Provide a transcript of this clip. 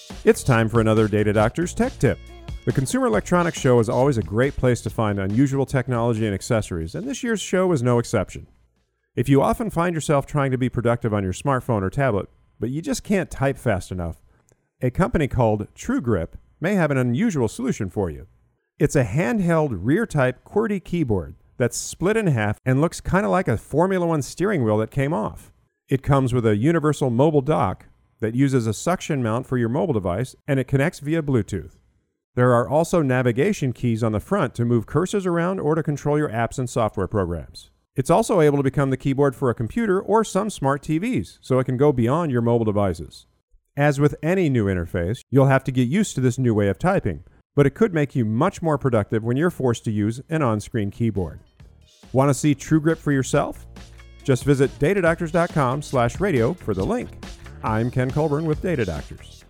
It's time for another Data Doctor's Tech Tip. The Consumer Electronics Show is always a great place to find unusual technology and accessories, and this year's show was no exception. If you often find yourself trying to be productive on your smartphone or tablet, but you just can't type fast enough, a company called TrueGrip may have an unusual solution for you. It's a handheld rear-type QWERTY keyboard that's split in half and looks kind of like a Formula One steering wheel that came off. It comes with a universal mobile dock that uses a suction mount for your mobile device, and it connects via Bluetooth. There are also navigation keys on the front to move cursors around or to control your apps and software programs. It's also able to become the keyboard for a computer or some smart TVs, so it can go beyond your mobile devices. As with any new interface, you'll have to get used to this new way of typing, but it could make you much more productive when you're forced to use an on-screen keyboard. Want to see TrueGrip for yourself? Just visit datadoctors.com/radio for the link. I'm Ken Colburn with Data Doctors.